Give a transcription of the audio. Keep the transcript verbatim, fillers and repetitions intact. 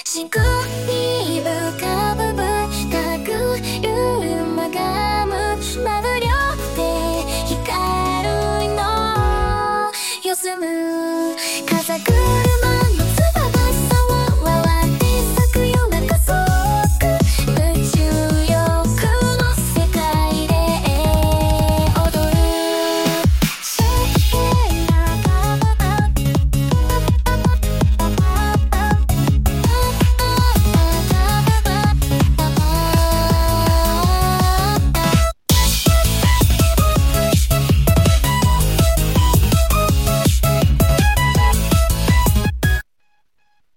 しくに浮かぶ深く夢がむまぶりょくて光るのよすむ風く